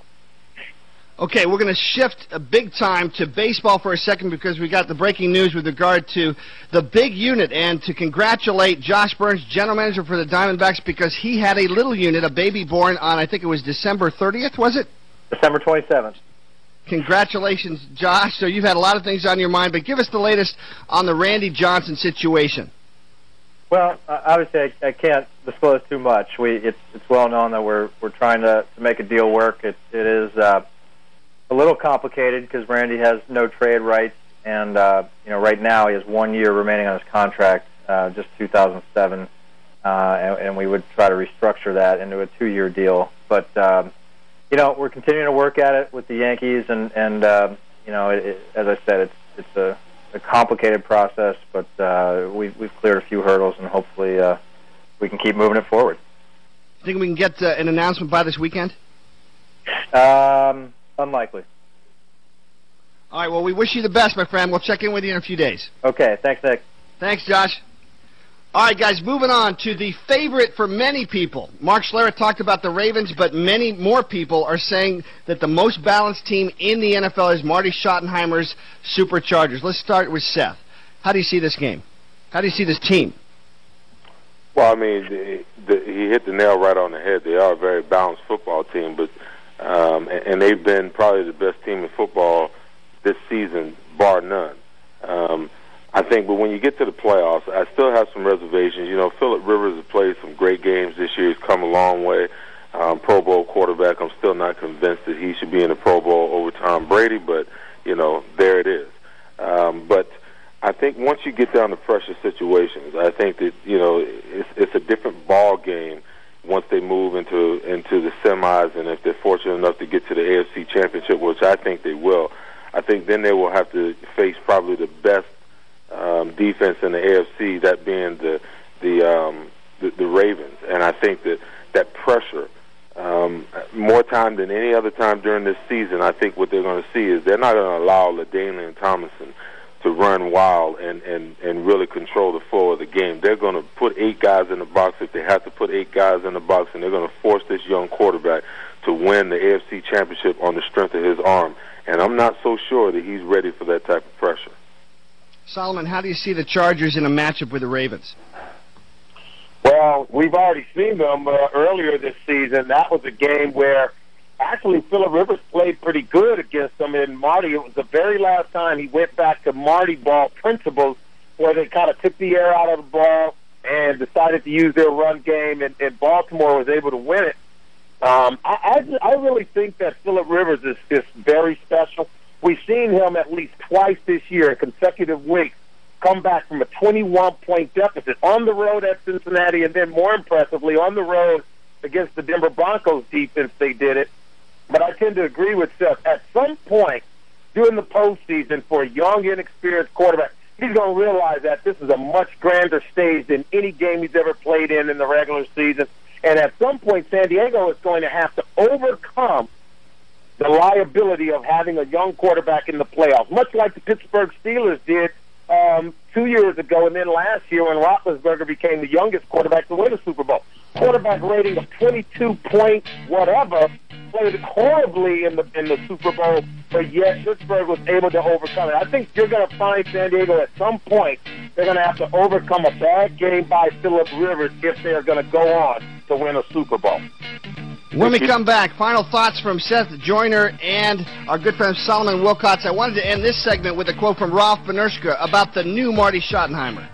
Okay, we're going to shift a big time to baseball for a second because we got the breaking news with regard to the big unit, and to congratulate Josh Burns, general manager for the Diamondbacks, because he had a little unit, a baby born on, I think it was December thirtieth, was it? December twenty-seventh. Congratulations, Josh. So you've had a lot of things on your mind, but give us the latest on the Randy Johnson situation. Well, uh, obviously, I, I can't disclose too much. We it's it's well known that we're we're trying to, to make a deal work. It it is uh, a little complicated because Randy has no trade rights, and uh, you know right now he has one year remaining on his contract, uh, just two thousand seven, uh, and, and we would try to restructure that into a two-year deal. But um, you know we're continuing to work at it with the Yankees, and and uh, you know it, it, as I said, it's it's a a complicated process, but uh, we've, we've cleared a few hurdles, and hopefully uh, we can keep moving it forward. Think we can get uh, an announcement by this weekend? Um, unlikely. All right, well, we wish you the best, my friend. We'll check in with you in a few days. Okay, thanks, Nick. Thanks, Josh. All right, guys, moving on to the favorite for many people. Mark Schlereth talked about the Ravens, but many more people are saying that the most balanced team in the N F L is Marty Schottenheimer's Superchargers. Let's start with Seth. How do you see this game? How do you see this team? Well, I mean, the, the, he hit the nail right on the head. They are a very balanced football team, but um, and, and they've been probably the best team in football this season, bar none. Um, I think, but when you get to the playoffs, I still have some reservations. You know, Phillip Rivers has played some great games this year. He's come a long way. Um, Pro Bowl quarterback. I'm still not convinced that he should be in the Pro Bowl over Tom Brady, but, you know, there it is. Um, but I think once you get down to pressure situations, I think that, you know, it's, it's a different ball game once they move into into the semis, and if they're fortunate enough to get to the A F C Championship, which I think they will, I think then they will have to face probably the best um, defense in the A F C, that being the the, um, the the Ravens. And I think that that pressure, um, more time than any other time during this season, I think what they're going to see is they're not going to allow LaDainian Tomlinson to run wild and, and, and really control the flow of the game. They're going to put eight guys in the box if they have to put eight guys in the box, and they're going to force this young quarterback to win the A F C Championship on the strength of his arm. And I'm not so sure that he's ready for that type of pressure. Solomon, how do you see the Chargers in a matchup with the Ravens? Well, we've already seen them uh, earlier this season. That was a game where actually Phillip Rivers played pretty good against them. And Marty, it was the very last time he went back to Marty ball principles, where they kind of took the air out of the ball and decided to use their run game, and, and Baltimore was able to win it. Um, I, I, I really think that Phillip Rivers is, is very special. We've seen him at least twice this year in consecutive weeks come back from a twenty-one point deficit on the road at Cincinnati, and then more impressively on the road against the Denver Broncos defense. They did it. But I tend to agree with Seth. At some point during the postseason, for a young, inexperienced quarterback, he's going to realize that this is a much grander stage than any game he's ever played in in the regular season. And at some point, San Diego is going to have to overcome the liability of having a young quarterback in the playoffs, much like the Pittsburgh Steelers did um, two years ago, and then last year when Roethlisberger became the youngest quarterback to win a Super Bowl. Quarterback rating of twenty-two point whatever, played horribly in the in the Super Bowl, but yet Pittsburgh was able to overcome it. I think you're going to find San Diego at some point they're going to have to overcome a bad game by Phillip Rivers if they're going to go on to win a Super Bowl. When we come back, final thoughts from Seth Joyner and our good friend Solomon Wilcots. I wanted to end this segment with a quote from Ralph Benershka about the new Marty Schottenheimer.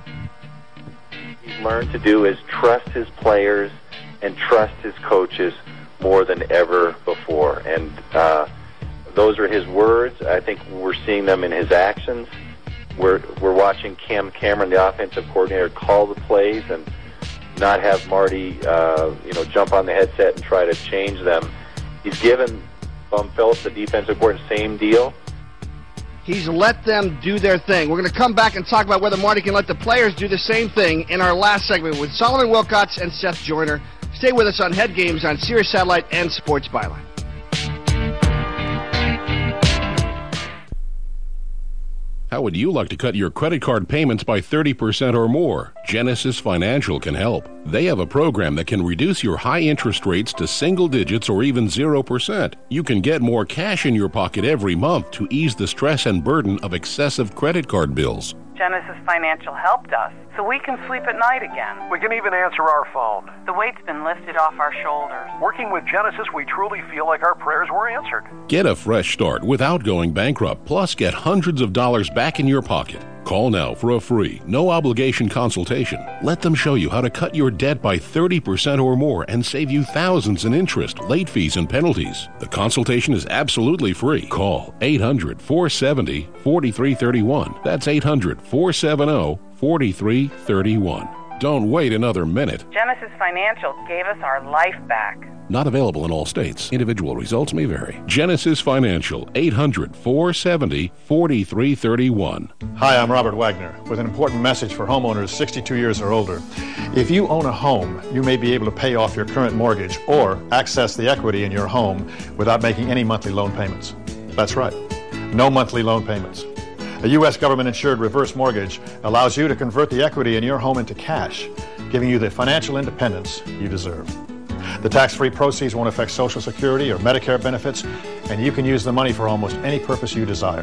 He's learned to do is trust his players and trust his coaches more than ever before. And uh, those are his words. I think we're seeing them in his actions. We're, we're watching Cam Cameron, the offensive coordinator, call the plays and not have Marty, uh, you know, jump on the headset and try to change them. He's given Bum Phillips, the defensive coordinator, same deal. He's let them do their thing. We're going to come back and talk about whether Marty can let the players do the same thing in our last segment with Solomon Wilcots and Seth Joyner. Stay with us on Head Games on Sirius Satellite and Sports Byline. How would you like to cut your credit card payments by thirty percent or more? Genesis Financial can help. They have a program that can reduce your high interest rates to single digits or even zero percent. You can get more cash in your pocket every month to ease the stress and burden of excessive credit card bills. Genesis Financial helped us, so we can sleep at night again. We can even answer our phone. The weight's been lifted off our shoulders. Working with Genesis, we truly feel like our prayers were answered. Get a fresh start without going bankrupt, plus get hundreds of dollars back in your pocket. Call now for a free, no-obligation consultation. Let them show you how to cut your debt by thirty percent or more and save you thousands in interest, late fees, and penalties. The consultation is absolutely free. Call eight hundred, four seven zero, four three three one. That's eight hundred, four seven zero, four three three one. Don't wait another minute. Genesis Financial gave us our life back. Not available in all states. Individual results may vary. Genesis Financial, eight hundred, four seven zero, four three three one. Hi, I'm Robert Wagner with an important message for homeowners sixty-two years or older. If you own a home, you may be able to pay off your current mortgage or access the equity in your home without making any monthly loan payments. That's right. No monthly loan payments. A U S government-insured reverse mortgage allows you to convert the equity in your home into cash, giving you the financial independence you deserve. The tax-free proceeds won't affect Social Security or Medicare benefits, and you can use the money for almost any purpose you desire.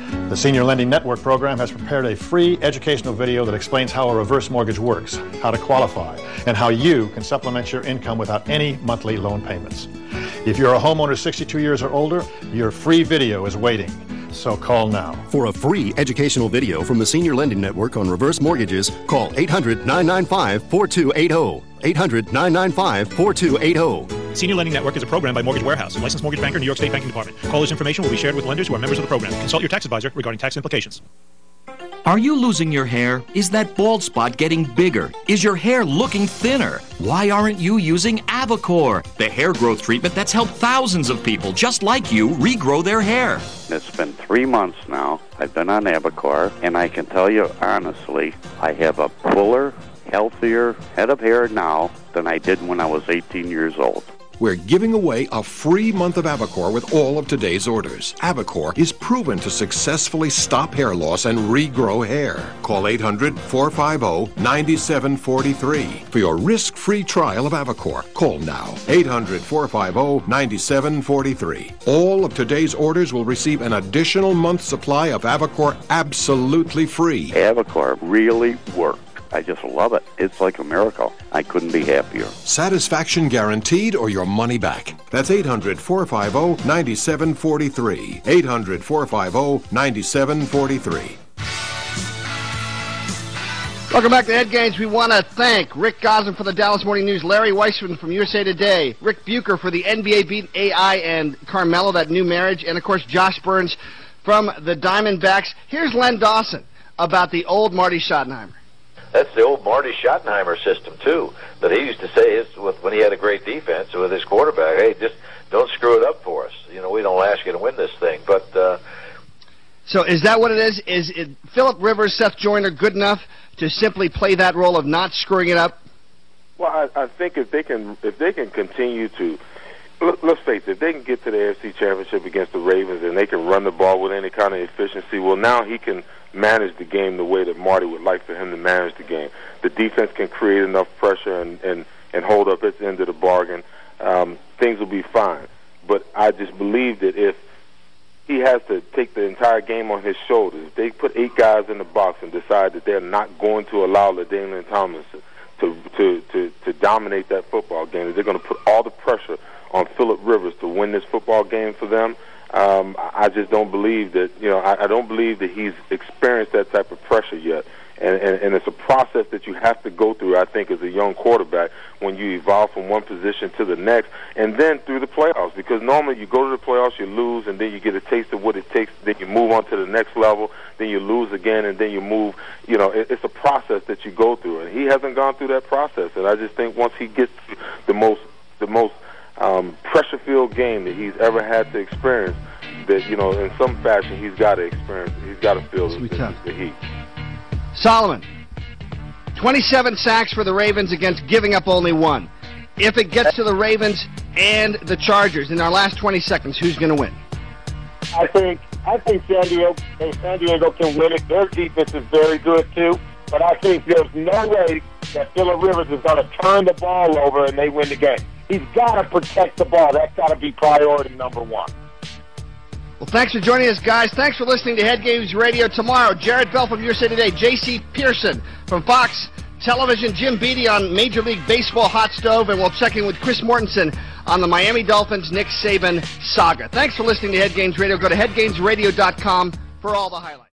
The Senior Lending Network program has prepared a free educational video that explains how a reverse mortgage works, how to qualify, and how you can supplement your income without any monthly loan payments. If you're a homeowner sixty-two years or older, your free video is waiting. So call now. For a free educational video from the Senior Lending Network on reverse mortgages, call eight hundred, nine nine five, four two eight zero. eight hundred, nine nine five, four two eight zero. Senior Lending Network is a program by Mortgage Warehouse, licensed mortgage banker, New York State Banking Department. Callers' information will be shared with lenders who are members of the program. Consult your tax advisor regarding tax implications. Are you losing your hair? Is that bald spot getting bigger? Is your hair looking thinner? Why aren't you using Avocor, the hair growth treatment that's helped thousands of people just like you regrow their hair? It's been three months now. I've been on Avocor, and I can tell you honestly, I have a fuller, healthier head of hair now than I did when I was eighteen years old. We're giving away a free month of Avocor with all of today's orders. Avocor is proven to successfully stop hair loss and regrow hair. Call eight hundred, four five zero, nine seven four three for your risk-free trial of Avocor. Call now, eight hundred, four five zero, nine seven four three. All of today's orders will receive an additional month's supply of Avocor absolutely free. Avocor really works. I just love it. It's like a miracle. I couldn't be happier. Satisfaction guaranteed or your money back. That's eight hundred, four five zero, nine seven four three. eight hundred, four five zero, nine seven four three. Welcome back to Head Games. We want to thank Rick Gosselin for the Dallas Morning News, Larry Weissman from U S A Today, Rick Bucher for the N B A beat A I and Carmelo, that new marriage, and, of course, Josh Burns from the Diamondbacks. Here's Len Dawson about the old Marty Schottenheimer. That's the old Marty Schottenheimer system, too, that he used to say his, with, when he had a great defense with his quarterback, hey, just don't screw it up for us. You know, we don't ask you to win this thing. But uh, So is that what it is? Is it Phillip Rivers, Seth Joyner good enough to simply play that role of not screwing it up? Well, I, I think if they can if they can continue to, let's face it, if they can get to the A F C Championship against the Ravens and they can run the ball with any kind of efficiency, well, now he can manage the game the way that Marty would like for him to manage the game. The defense can create enough pressure and, and, and hold up its end of the bargain. Um, things will be fine. But I just believe that if he has to take the entire game on his shoulders, if they put eight guys in the box and decide that they're not going to allow LaDainian Tomlinson to, to, to, to dominate that football game, that they're going to put all the pressure on Phillip Rivers to win this football game for them, Um, I just don't believe that, you know, I, I don't believe that he's experienced that type of pressure yet. And, and, and it's a process that you have to go through, I think, as a young quarterback when you evolve from one position to the next and then through the playoffs. Because normally you go to the playoffs, you lose, and then you get a taste of what it takes. Then you move on to the next level. Then you lose again, and then you move. You know, it, it's a process that you go through. And he hasn't gone through that process. And I just think once he gets to the most, the most, Um, pressure-filled game that he's ever had to experience, that, you know, in some fashion he's got to experience, he's got to feel the, the, the heat. Solomon, twenty-seven sacks for the Ravens against giving up only one. If it gets to the Ravens and the Chargers in our last twenty seconds, who's going to win? I think I think San Diego, San Diego can win it. Their defense is very good, too. But I think there's no way that Phillip Rivers is going to turn the ball over and they win the game. He's got to protect the ball. That's got to be priority number one. Well, thanks for joining us, guys. Thanks for listening to Head Games Radio. Tomorrow, Jared Bell from U S A Today, J C Pearson from Fox Television, Jim Beattie on Major League Baseball Hot Stove, and we'll check in with Chris Mortensen on the Miami Dolphins Nick Saban saga. Thanks for listening to Head Games Radio. Go to head games radio dot com for all the highlights.